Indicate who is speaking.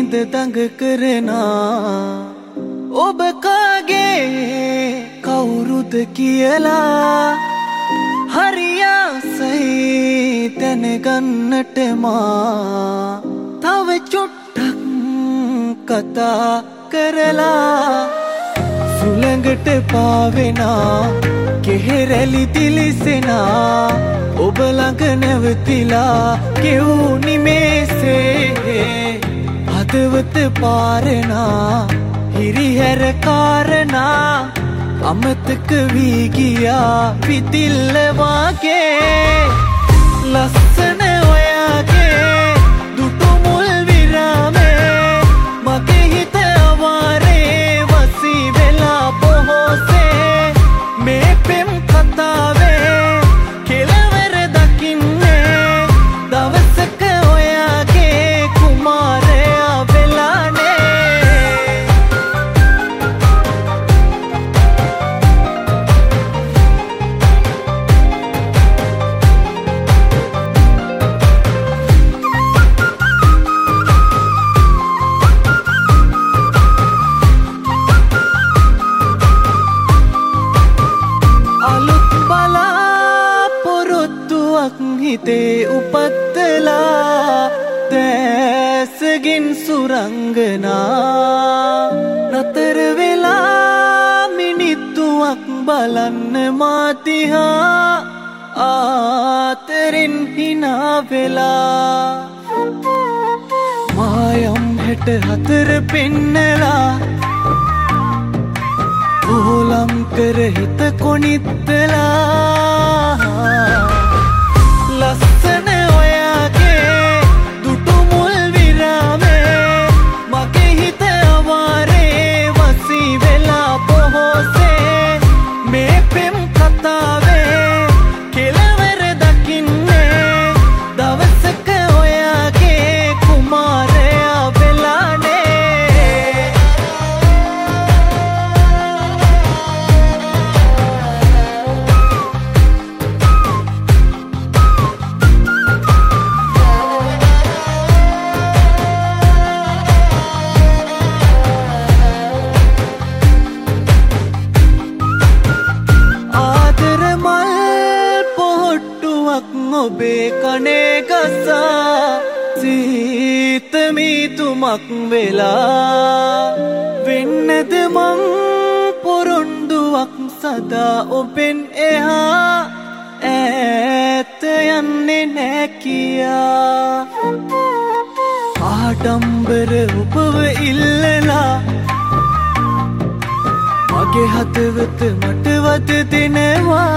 Speaker 1: හිඳ දඟ කරනා ඔබ කාගේ කවුරුද කියලා හරියාසයි දැනගන්නට මා තව චුට්ටක් කතා කරලා සුළඟට පාවෙනා කෙහෙරැලි දිලිසෙනා ඔබ ළඟ නැවතිලා කෙවුනි මේසේ හදවත පාරනා හිරිහැර කාරණා අමතක වී ගියා විතිල්ල වාගේ ලස්සන ඔයාගේ දුටු මුල් විරාමේ මගේ හිත අවාරේ වසී වෙලා බොහෝසේ මේ පෙම් කතාවේ කෙලවර දකින්නේ දවසක ඔයාගේ කුමාරයා වෙලානේ හිතේ උපත්තලා දැසගින් සුරංගනා නතර වෙලා මිනිත්තුවක් බලන්න මාතිහා ආතරින් හිනා වෙලා මායම් 64 පෙන්නලා ඕලම් කර හිත කොනිත්තලා ලස්සන ඔයාගේ දුටු මුල් විරාමේ මගේ හිත අවාරේ වසී වෙලා බොහෝසේ මේ පෙම් කතාවේ කෙලවර දකින්නේ දවසක ඔයාගේ කුමාරයා වෙලානේ ඔබේ කනේ ගසා සීතමීතුමක් වෙලා වෙන්නද මං පොරොන්දුවක් සදා ඔබෙන් එහා ඈත යන්නේ නෑ කියා ආඩම්බර ඔබව ඉල්ලලා මගේ හදවත මට වද දෙනවා